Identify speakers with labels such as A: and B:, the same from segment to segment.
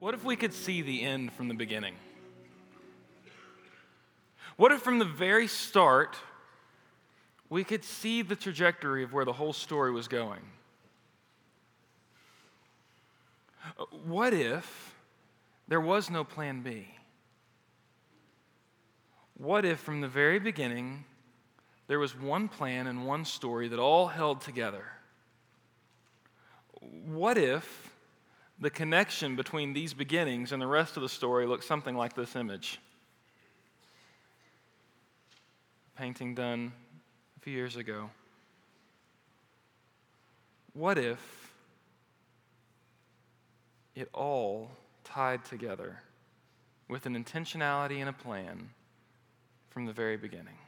A: What if we could see the end from the beginning? What if from the very start, we could see the trajectory of where the whole story was going? What if there was no plan B? What if from the very beginning, there was one plan and one story that all held together? What if the connection between these beginnings and the rest of the story looked something like this image? A painting done a few years ago. What if it all tied together with an intentionality and a plan from the very beginning?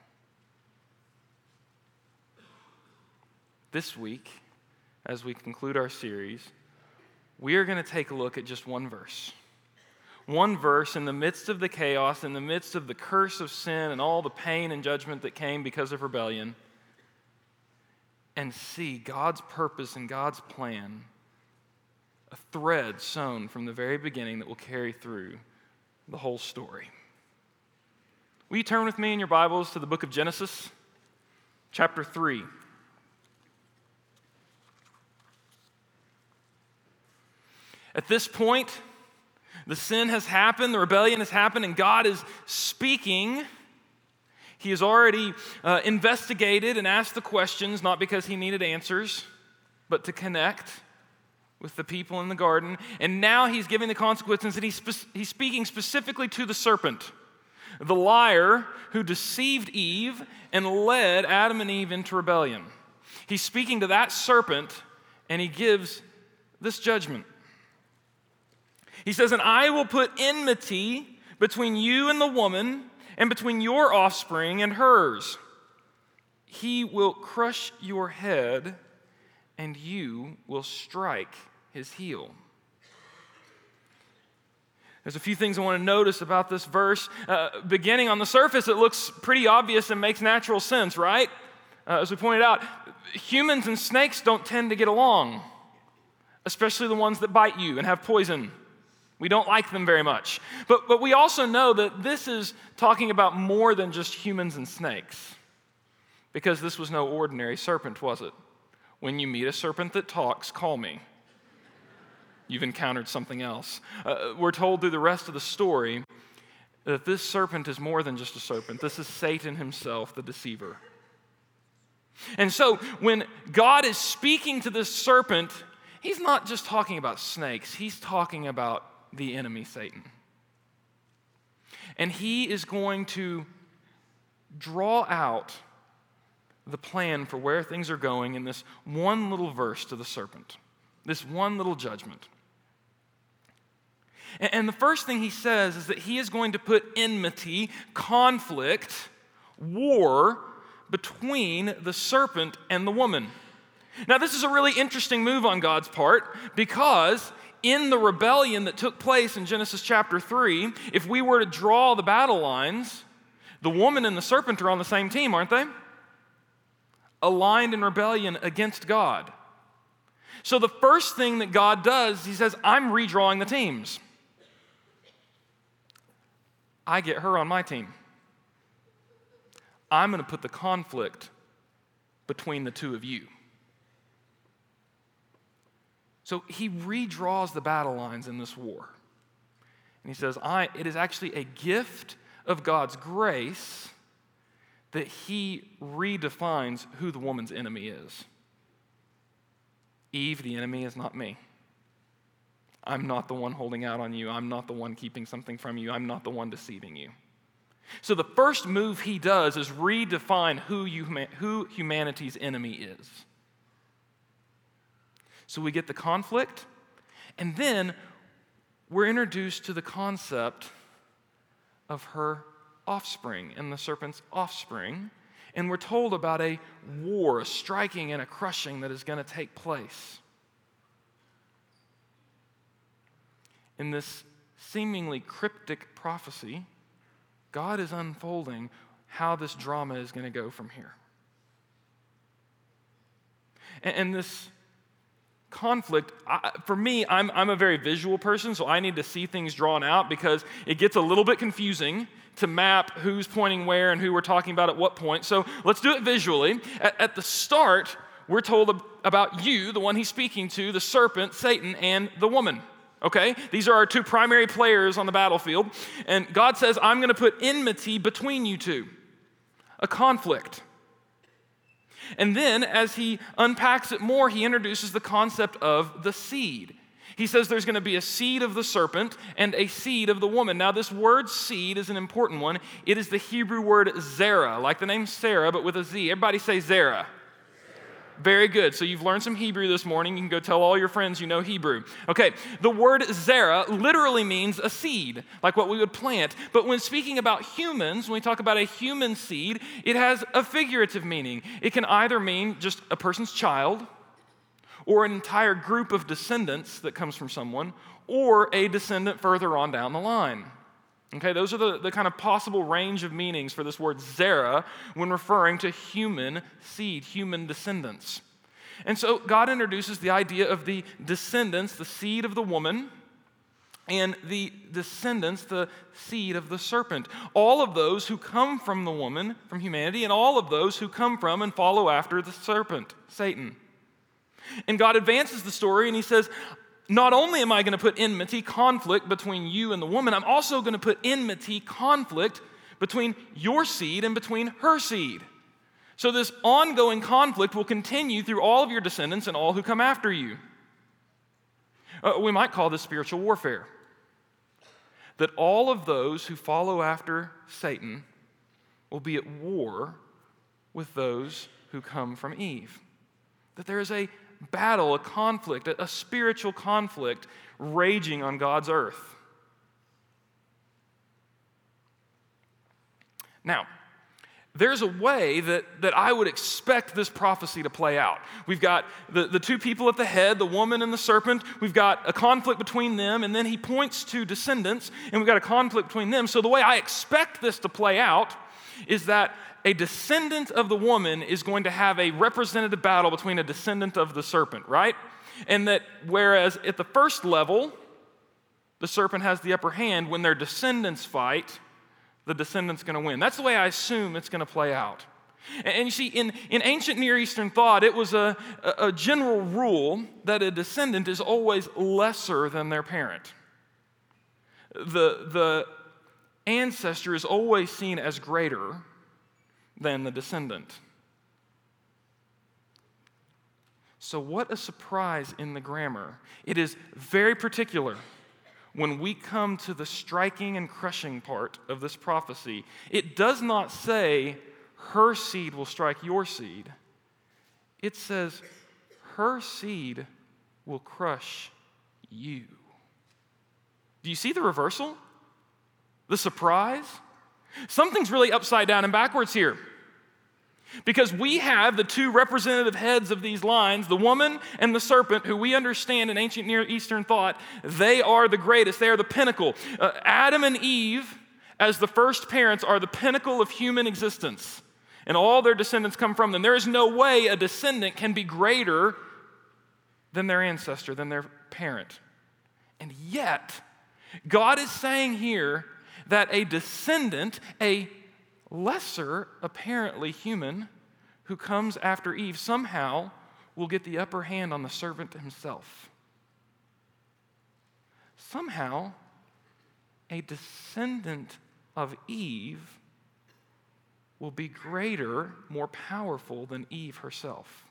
A: This week, as we conclude our series, we are going to take a look at just one verse. One verse in the midst of the chaos, in the midst of the curse of sin and all the pain and judgment that came because of rebellion, and see God's purpose and God's plan, a thread sewn from the very beginning that will carry through the whole story. Will you turn with me in your Bibles to the book of Genesis, chapter 3. At this point, the sin has happened, the rebellion has happened, and God is speaking. He has already investigated and asked the questions, not because he needed answers, but to connect with the people in the garden. And now he's giving the consequences, and he's speaking specifically to the serpent, the liar who deceived Eve and led Adam and Eve into rebellion. He's speaking to that serpent, and he gives this judgment. He says, "And I will put enmity between you and the woman, and between your offspring and hers. He will crush your head, and you will strike his heel." There's a few things I want to notice about this verse. Beginning on the surface, it looks pretty obvious and makes natural sense, right? As we pointed out, humans and snakes don't tend to get along, especially the ones that bite you and have poison. We don't like them very much. But we also know that this is talking about more than just humans and snakes, because this was no ordinary serpent, was it? When you meet a serpent that talks, call me. You've encountered something else. We're told through the rest of the story that this serpent is more than just a serpent. This is Satan himself, the deceiver. And so when God is speaking to this serpent, he's not just talking about snakes. He's talking about the enemy, Satan. And he is going to draw out the plan for where things are going in this one little verse to the serpent, this one little judgment. And the first thing he says is that he is going to put enmity, conflict, war between the serpent and the woman. Now, this is a really interesting move on God's part, because in the rebellion that took place in Genesis chapter 3, if we were to draw the battle lines, the woman and the serpent are on the same team, aren't they? Aligned in rebellion against God. So the first thing that God does, he says, I'm redrawing the teams. I get her on my team. I'm going to put the conflict between the two of you. So he redraws the battle lines in this war. And he says, it is actually a gift of God's grace that he redefines who the woman's enemy is. Eve, the enemy, is not me. I'm not the one holding out on you. I'm not the one keeping something from you. I'm not the one deceiving you. So the first move he does is redefine who humanity's enemy is. So we get the conflict, and then we're introduced to the concept of her offspring and the serpent's offspring, and we're told about a war, a striking and a crushing that is going to take place. In this seemingly cryptic prophecy, God is unfolding how this drama is going to go from here. And this conflict, for me, I'm a very visual person, so I need to see things drawn out because it gets a little bit confusing to map who's pointing where and who we're talking about at what point. So let's do it visually. At the start, we're told about you, the one he's speaking to, the serpent, Satan, and the woman. Okay? These are our two primary players on the battlefield. And God says, I'm going to put enmity between you two, a conflict. And then, as he unpacks it more, he introduces the concept of the seed. He says there's going to be a seed of the serpent and a seed of the woman. Now, this word seed is an important one. It is the Hebrew word zerah, like the name Sarah, but with a Z. Everybody say zerah. Very good. So you've learned some Hebrew this morning. You can go tell all your friends you know Hebrew. Okay, the word zerah literally means a seed, like what we would plant. But when speaking about humans, when we talk about a human seed, it has a figurative meaning. It can either mean just a person's child, or an entire group of descendants that comes from someone, or a descendant further on down the line. Okay, those are the kind of possible range of meanings for this word zerah when referring to human seed, human descendants. And so God introduces the idea of the descendants, the seed of the woman, and the descendants, the seed of the serpent. All of those who come from the woman, from humanity, and all of those who come from and follow after the serpent, Satan. And God advances the story and he says, not only am I going to put enmity, conflict between you and the woman, I'm also going to put enmity, conflict between your seed and between her seed. So this ongoing conflict will continue through all of your descendants and all who come after you. We might call this spiritual warfare. That all of those who follow after Satan will be at war with those who come from Eve. That there is a battle, a conflict, a spiritual conflict raging on God's earth. Now, there's a way that I would expect this prophecy to play out. We've got the two people at the head, the woman and the serpent. We've got a conflict between them, and then he points to descendants, and we've got a conflict between them. So the way I expect this to play out is that a descendant of the woman is going to have a representative battle between a descendant of the serpent, right? And that whereas at the first level, the serpent has the upper hand, when their descendants fight, the descendant's going to win. That's the way I assume it's going to play out. And you see, in ancient Near Eastern thought, it was a general rule that a descendant is always lesser than their parent. The ancestor is always seen as greater than the descendant. So what a surprise in the grammar. It is very particular when we come to the striking and crushing part of this prophecy. It does not say, her seed will strike your seed. It says, her seed will crush you. Do you see the reversal? The surprise? Something's really upside down and backwards here. Because we have the two representative heads of these lines, the woman and the serpent, who we understand in ancient Near Eastern thought, they are the greatest, they are the pinnacle. Adam and Eve, as the first parents, are the pinnacle of human existence. And all their descendants come from them. There is no way a descendant can be greater than their ancestor, than their parent. And yet, God is saying here that a descendant, a lesser, apparently human, who comes after Eve somehow will get the upper hand on the serpent himself. Somehow, a descendant of Eve will be greater, more powerful than Eve herself.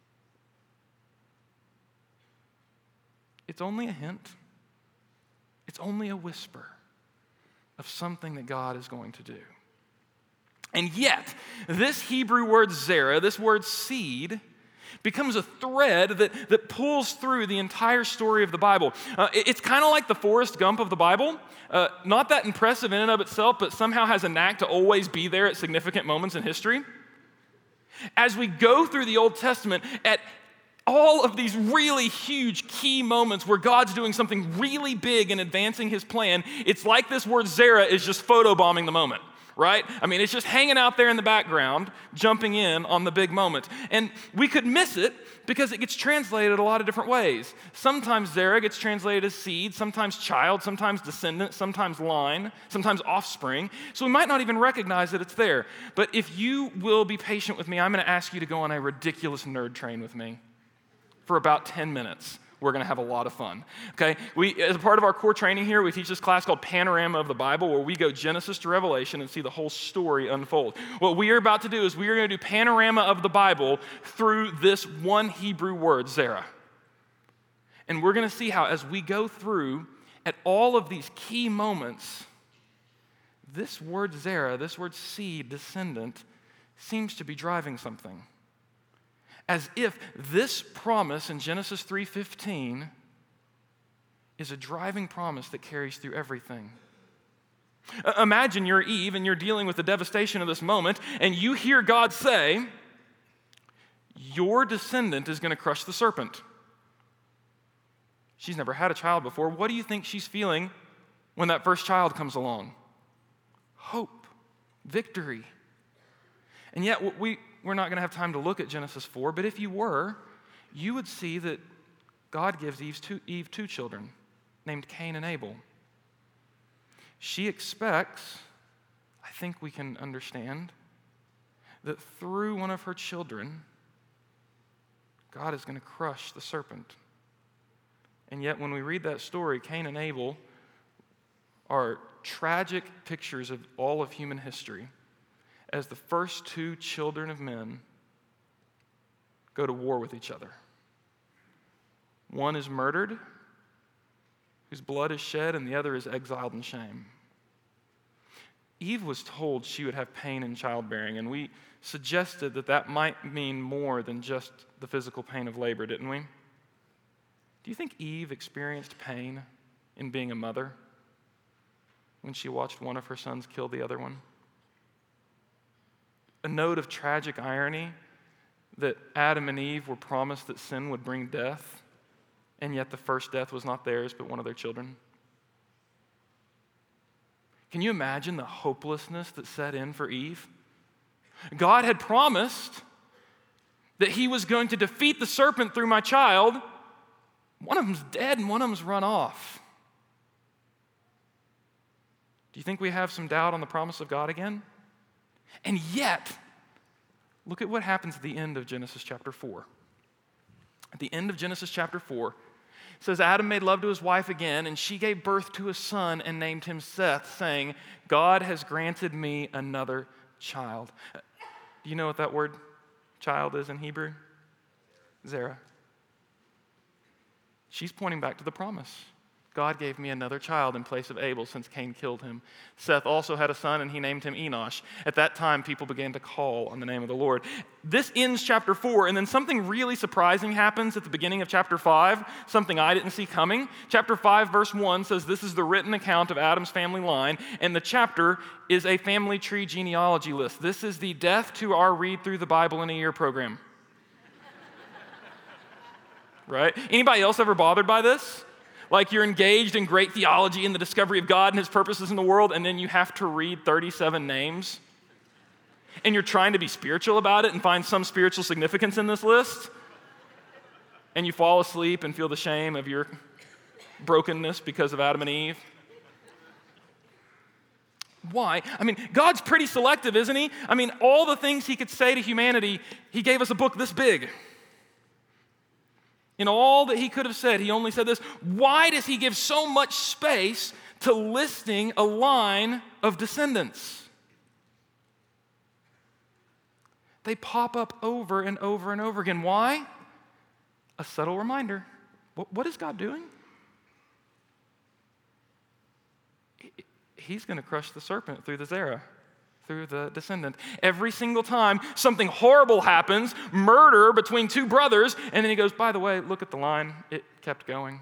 A: It's only a hint. It's only a whisper of something that God is going to do. And yet, this Hebrew word zerah, this word seed, becomes a thread that pulls through the entire story of the Bible. It's kind of like the Forrest Gump of the Bible. Not that impressive in and of itself, but somehow has a knack to always be there at significant moments in history. As we go through the Old Testament, at all of these really huge key moments where God's doing something really big and advancing his plan, it's like this word zerah is just photobombing the moment. right? I mean, it's just hanging out there in the background, jumping in on the big moment. And we could miss it because it gets translated a lot of different ways. Sometimes Zerah gets translated as seed, sometimes child, sometimes descendant, sometimes line, sometimes offspring. So we might not even recognize that it's there. But if you will be patient with me, I'm going to ask you to go on a ridiculous nerd train with me for about 10 minutes. We're going to have a lot of fun, okay? As a part of our core training here, we teach this class called Panorama of the Bible, where we go Genesis to Revelation and see the whole story unfold. What we are about to do is we are going to do Panorama of the Bible through this one Hebrew word, Zerah. And we're going to see how, as we go through at all of these key moments, this word Zerah, this word seed, descendant, seems to be driving something. As if this promise in Genesis 3:15 is a driving promise that carries through everything. Imagine you're Eve and you're dealing with the devastation of this moment, and you hear God say, your descendant is going to crush the serpent. She's never had a child before. What do you think she's feeling when that first child comes along? Hope, victory. And yet we're not going to have time to look at Genesis 4, but if you were, you would see that God gives Eve two children named Cain and Abel. She expects, I think we can understand, that through one of her children, God is going to crush the serpent. And yet when we read that story, Cain and Abel are tragic pictures of all of human history, as the first two children of men go to war with each other. One is murdered, whose blood is shed, and the other is exiled in shame. Eve was told she would have pain in childbearing, and we suggested that that might mean more than just the physical pain of labor, didn't we? Do you think Eve experienced pain in being a mother when she watched one of her sons kill the other one? A note of tragic irony that Adam and Eve were promised that sin would bring death, and yet the first death was not theirs but one of their children. Can you imagine the hopelessness that set in for Eve? God had promised that he was going to defeat the serpent through my child. One of them's dead and one of them's run off. Do you think we have some doubt on the promise of God again? And yet, look at what happens at the end of Genesis chapter 4. At the end of Genesis chapter 4, it says, Adam made love to his wife again, and she gave birth to a son and named him Seth, saying, God has granted me another child. Do you know what that word child is in Hebrew? Zerah. She's pointing back to the promise. God gave me another child in place of Abel since Cain killed him. Seth also had a son, and he named him Enosh. At that time, people began to call on the name of the Lord. This ends chapter 4, and then something really surprising happens at the beginning of chapter 5, something I didn't see coming. Chapter 5, verse 1 says, this is the written account of Adam's family line, and the chapter is a family tree genealogy list. This is the Death to Our Read Through the Bible in a Year program. Right? Anybody else ever bothered by this? Like you're engaged in great theology and the discovery of God and his purposes in the world, and then you have to read 37 names. And you're trying to be spiritual about it and find some spiritual significance in this list. And you fall asleep and feel the shame of your brokenness because of Adam and Eve. Why? I mean, God's pretty selective, isn't he? I mean, all the things he could say to humanity, he gave us a book this big. In all that he could have said, he only said this. Why does he give so much space to listing a line of descendants? They pop up over and over and over again. Why? A subtle reminder. What is God doing? He's going to crush the serpent through the Zerah, through the descendant. Every single time something horrible happens, murder between two brothers, and then he goes, by the way, look at the line. It kept going.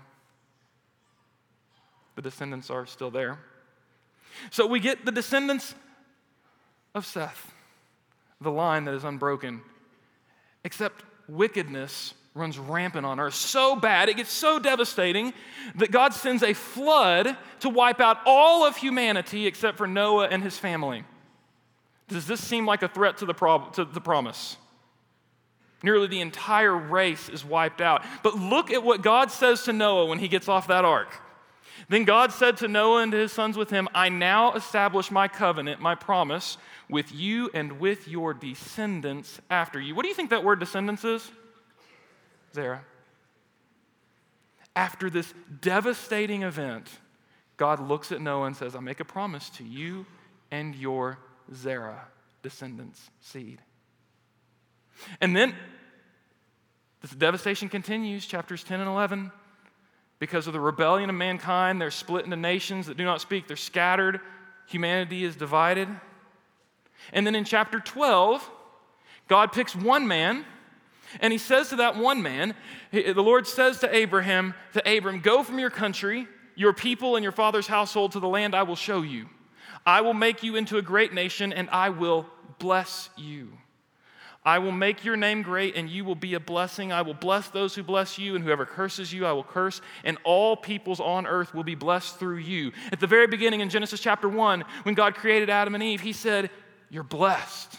A: The descendants are still there. So we get the descendants of Seth, the line that is unbroken, except wickedness runs rampant on earth so bad, it gets so devastating that God sends a flood to wipe out all of humanity except for Noah and his family. Does this seem like a threat to the promise? Nearly the entire race is wiped out. But look at what God says to Noah when he gets off that ark. Then God said to Noah and to his sons with him, I now establish my covenant, my promise, with you and with your descendants after you. What do you think that word descendants is? Zerah. After this devastating event, God looks at Noah and says, I make a promise to you and your Zerah, descendants, seed. And then this devastation continues, chapters 10 and 11. Because of the rebellion of mankind, they're split into nations that do not speak. They're scattered. Humanity is divided. And then in chapter 12, God picks one man, and he says to that one man, the Lord says to Abram, go from your country, your people, and your father's household to the land I will show you. I will make you into a great nation, and I will bless you. I will make your name great, and you will be a blessing. I will bless those who bless you, and whoever curses you, I will curse, and all peoples on earth will be blessed through you. At the very beginning in Genesis chapter 1, when God created Adam and Eve, he said, you're blessed.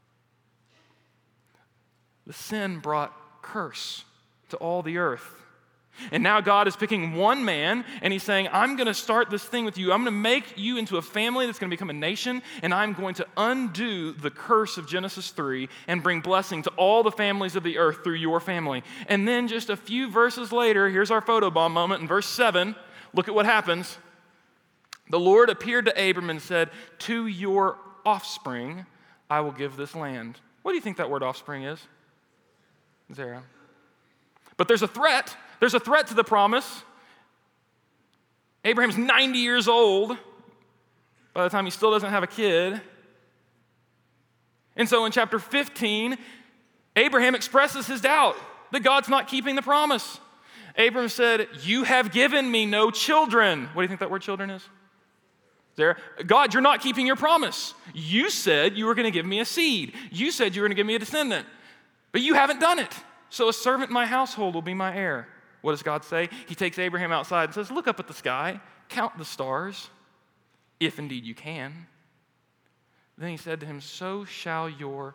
A: The sin brought curse to all the earth. And now God is picking one man, and he's saying, I'm going to start this thing with you. I'm going to make you into a family that's going to become a nation, and I'm going to undo the curse of Genesis 3 and bring blessing to all the families of the earth through your family. And then just a few verses later, here's our photobomb moment in verse 7. Look at what happens. The Lord appeared to Abram and said, to your offspring I will give this land. What do you think that word offspring is? Zerah. But there's a threat. There's a threat to the promise. Abraham's 90 years old by the time he still doesn't have a kid. And so in chapter 15, Abraham expresses his doubt that God's not keeping the promise. Abraham said, you have given me no children. What do you think that word children is? There. God, you're not keeping your promise. You said you were going to give me a seed. You said you were going to give me a descendant. But you haven't done it. So a servant in my household will be my heir. What does God say? He takes Abraham outside and says, look up at the sky, count the stars, if indeed you can. Then he said to him, so shall your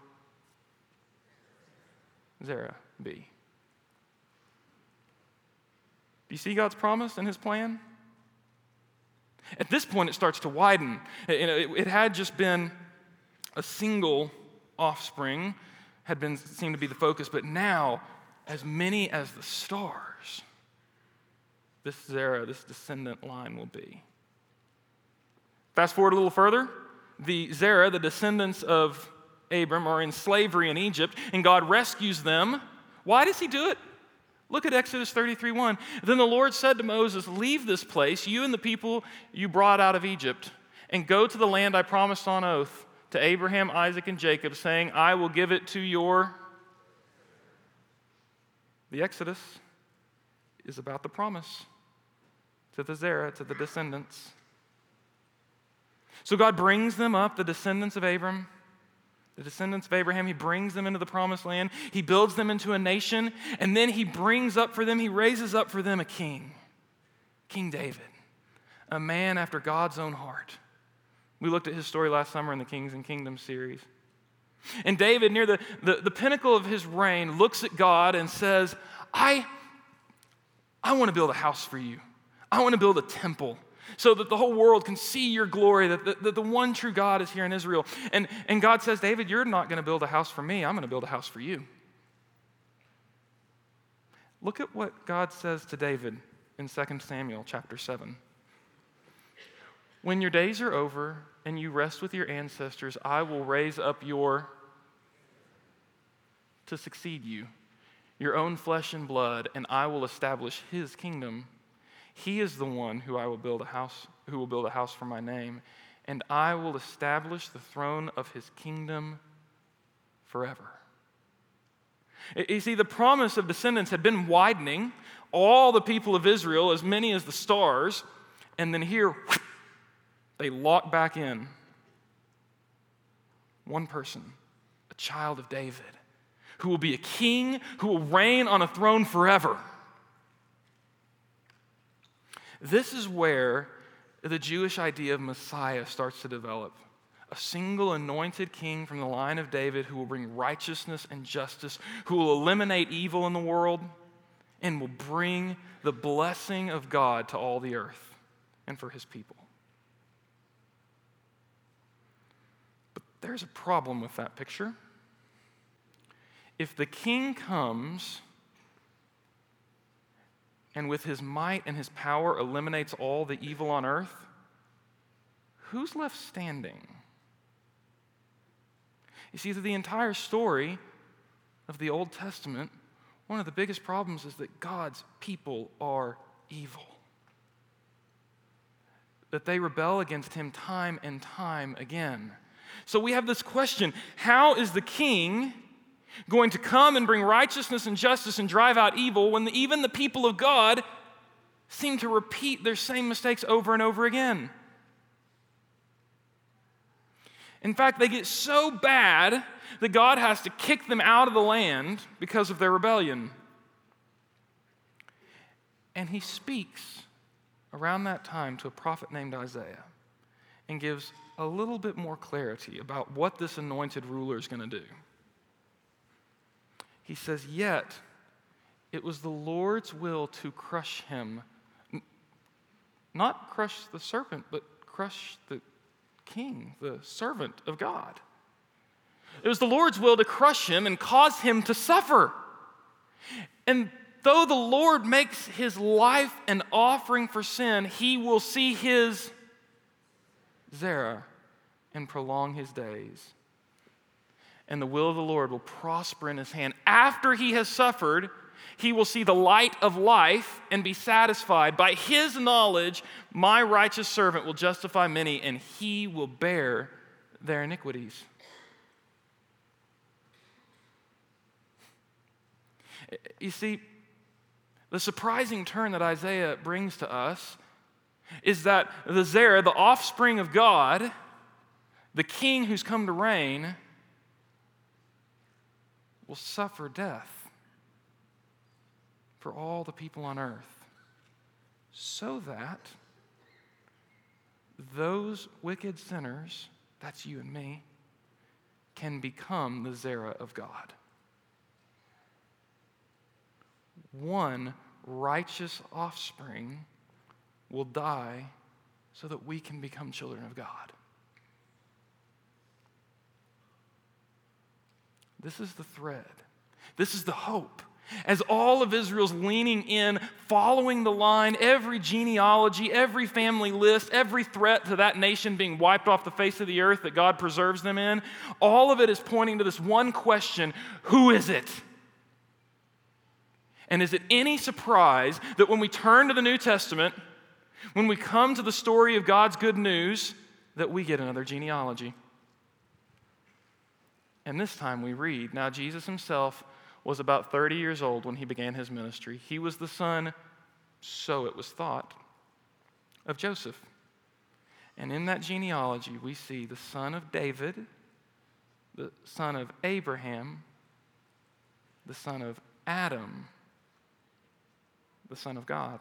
A: Zerah be. Do you see God's promise and his plan? At this point, it starts to widen. It had just been a single offspring, seemed to be the focus, but now, as many as the stars, this Zerah, this descendant line will be. Fast forward a little further. The Zerah, the descendants of Abram, are in slavery in Egypt, and God rescues them. Why does he do it? Look at Exodus 33:1. Then the Lord said to Moses, leave this place, you and the people you brought out of Egypt, and go to the land I promised on oath to Abraham, Isaac, and Jacob, saying, I will give it to your... The Exodus is about the promise to the Zerah, to the descendants. So God brings them up, the descendants of Abram, the descendants of Abraham. He brings them into the promised land. He builds them into a nation, and then he brings up for them, he raises up for them a king, King David, a man after God's own heart. We looked at his story last summer in the Kings and Kingdoms series. And David, near the pinnacle of his reign, looks at God and says, I want to build a house for you. I want to build a temple so that the whole world can see your glory, that the one true God is here in Israel. And God says, David, you're not going to build a house for me. I'm going to build a house for you. Look at what God says to David in 2 Samuel chapter 7. When your days are over and you rest with your ancestors, I will raise up to succeed you, your own flesh and blood, and I will establish his kingdom. He is the one who will build a house for my name, and I will establish the throne of his kingdom forever. You see, the promise of descendants had been widening, all the people of Israel, as many as the stars, and then here, they lock back in. One person, a child of David, who will be a king, who will reign on a throne forever. This is where the Jewish idea of Messiah starts to develop. A a single anointed king from the line of David who will bring righteousness and justice, who will eliminate evil in the world, and will bring the blessing of God to all the earth and for his people. But there's a problem with that picture. If the king comes and with his might and his power eliminates all the evil on earth, who's left standing? You see, through the entire story of the Old Testament, one of the biggest problems is that God's people are evil. That they rebel against him time and time again. So we have this question: how is the king going to come and bring righteousness and justice and drive out evil when even the people of God seem to repeat their same mistakes over and over again? In fact, they get so bad that God has to kick them out of the land because of their rebellion. And he speaks around that time to a prophet named Isaiah and gives a little bit more clarity about what this anointed ruler is going to do. He says, "Yet it was the Lord's will to crush him." Not crush the serpent, but crush the king, the servant of God. It was the Lord's will to crush him and cause him to suffer. And though the Lord makes his life an offering for sin, he will see his Zerah and prolong his days. And the will of the Lord will prosper in his hand. After he has suffered, he will see the light of life and be satisfied. By his knowledge, my righteous servant will justify many, and he will bear their iniquities. You see, the surprising turn that Isaiah brings to us is that the Zerah, the offspring of God, the king who's come to reign, will suffer death for all the people on earth, so that those wicked sinners, that's you and me, can become the Zerah of God. One righteous offspring will die so that we can become children of God. This is the thread. This is the hope. As all of Israel's leaning in, following the line, every genealogy, every family list, every threat to that nation being wiped off the face of the earth that God preserves them in, all of it is pointing to this one question: who is it? And is it any surprise that when we turn to the New Testament, when we come to the story of God's good news, that we get another genealogy? And this time we read, "Now Jesus himself was about 30 years old when he began his ministry. He was the son," so it was thought, "of Joseph." And in that genealogy we see the son of David, the son of Abraham, the son of Adam, the Son of God.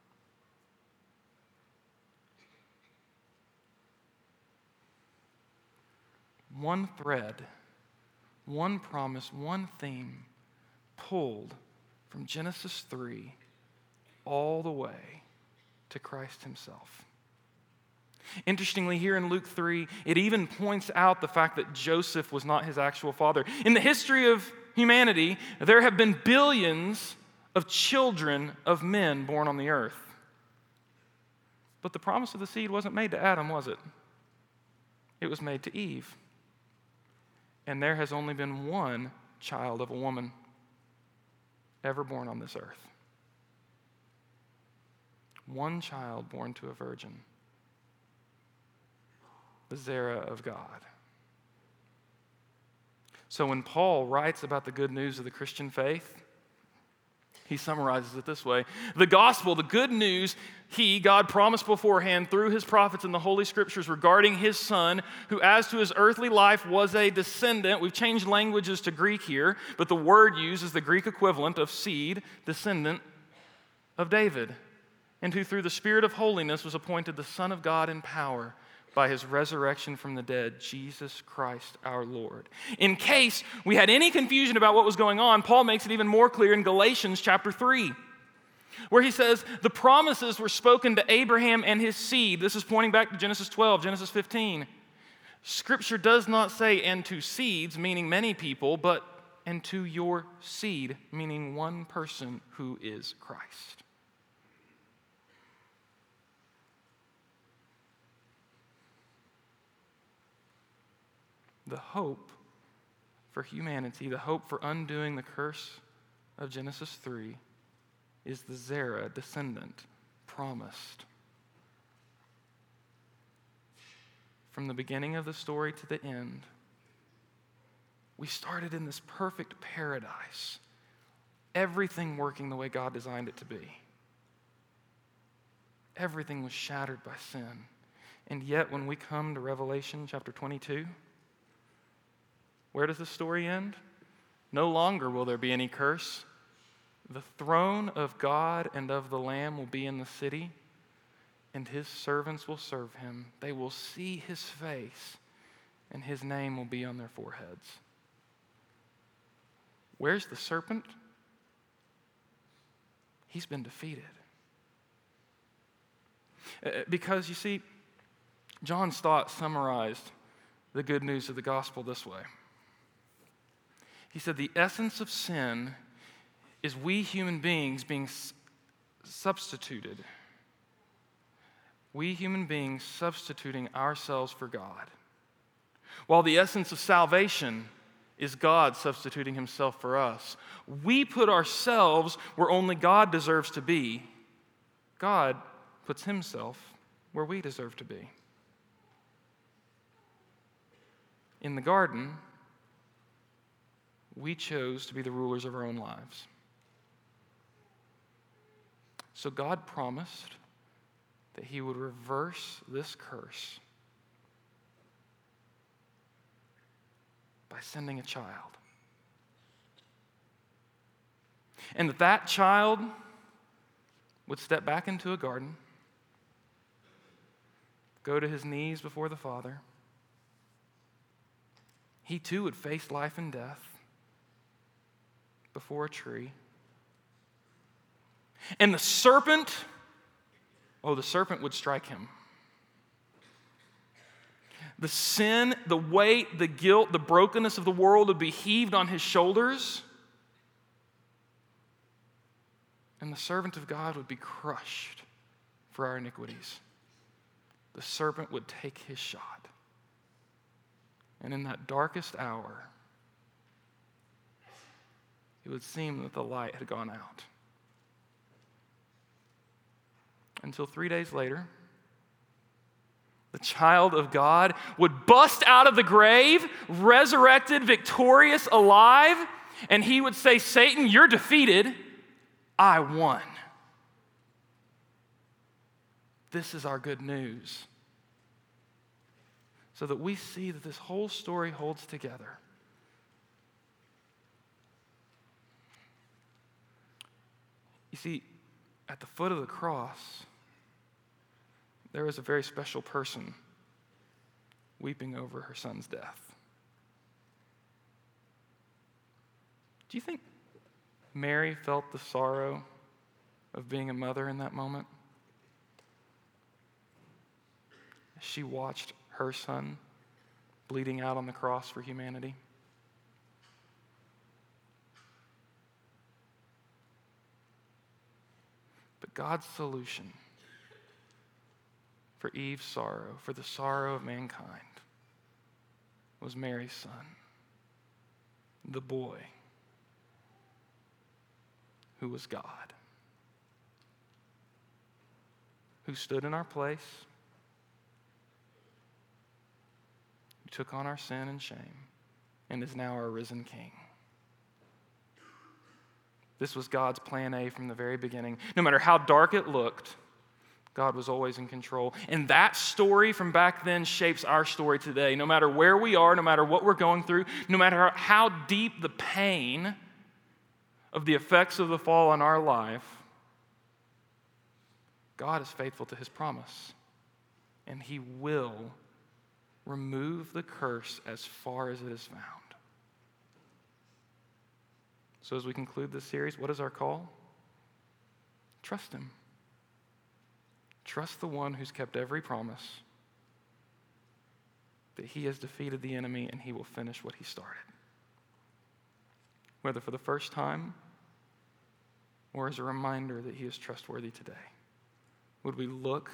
A: One thread, one promise, one theme pulled from Genesis 3 all the way to Christ himself. Interestingly, here in Luke 3, it even points out the fact that Joseph was not his actual father. In the history of humanity, there have been billions of children of men born on the earth. But the promise of the seed wasn't made to Adam, was it? It was made to Eve. And there has only been one child of a woman ever born on this earth. One child born to a virgin. The Zerah of God. So when Paul writes about the good news of the Christian faith, he summarizes it this way: the gospel, the good news, God promised beforehand through his prophets in the Holy Scriptures regarding his son, who as to his earthly life was a descendant. We've changed languages to Greek here, but the word used is the Greek equivalent of seed, descendant of David, and who through the Spirit of holiness was appointed the Son of God in power by his resurrection from the dead, Jesus Christ our Lord. In case we had any confusion about what was going on, Paul makes it even more clear in Galatians chapter 3, where he says the promises were spoken to Abraham and his seed. This is pointing back to Genesis 12, Genesis 15. Scripture does not say, and to seeds, meaning many people, but and to your seed, meaning one person who is Christ. The hope for humanity, the hope for undoing the curse of Genesis 3, is the Zerah descendant promised. From the beginning of the story to the end, we started in this perfect paradise, everything working the way God designed it to be. Everything was shattered by sin. And yet, when we come to Revelation chapter 22, where does the story end? No longer will there be any curse. The throne of God and of the Lamb will be in the city, and his servants will serve him. They will see his face, and his name will be on their foreheads. Where's the serpent? He's been defeated. Because, you see, John Stott summarized the good news of the gospel this way. He said, the essence of sin is we human beings being substituted. We human beings substituting ourselves for God. While the essence of salvation is God substituting himself for us. We put ourselves where only God deserves to be. God puts himself where we deserve to be. In the garden, we chose to be the rulers of our own lives. So God promised that he would reverse this curse by sending a child. And that child would step back into a garden, go to his knees before the Father. He too would face life and death before a tree. And the serpent would strike him. The sin, the weight, the guilt, the brokenness of the world would be heaved on his shoulders. And the servant of God would be crushed for our iniquities. The serpent would take his shot. And in that darkest hour, it would seem that the light had gone out. Until 3 days later, the child of God would bust out of the grave, resurrected, victorious, alive, and he would say, Satan, you're defeated. I won. This is our good news. So that we see that this whole story holds together. You see, at the foot of the cross, there was a very special person weeping over her son's death. Do you think Mary felt the sorrow of being a mother in that moment? She watched her son bleeding out on the cross for humanity. But God's solution for Eve's sorrow, for the sorrow of mankind, was Mary's son, the boy who was God, who stood in our place, who took on our sin and shame, and is now our risen King. This was God's plan A from the very beginning. No matter how dark it looked, God was always in control. And that story from back then shapes our story today. No matter where we are, no matter what we're going through, no matter how deep the pain of the effects of the fall in our life, God is faithful to his promise. and he will remove the curse as far as it is found. So as we conclude this series, what is our call? Trust him. Trust the one who's kept every promise, that he has defeated the enemy and he will finish what he started. Whether for the first time or as a reminder that he is trustworthy today, would we look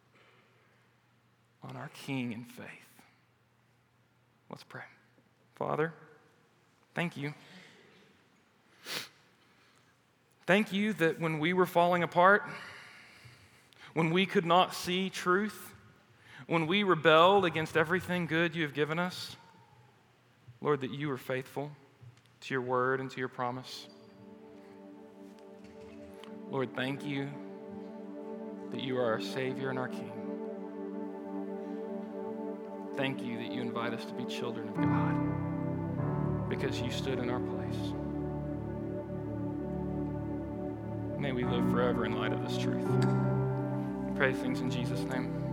A: on our King in faith? Let's pray. Father, thank you. Thank you that when we were falling apart, when we could not see truth, when we rebelled against everything good you have given us, Lord, that you were faithful to your word and to your promise. Lord, thank you that you are our Savior and our King. Thank you that you invite us to be children of God because you stood in our place. May we live forever in light of this truth. We pray things in Jesus' name.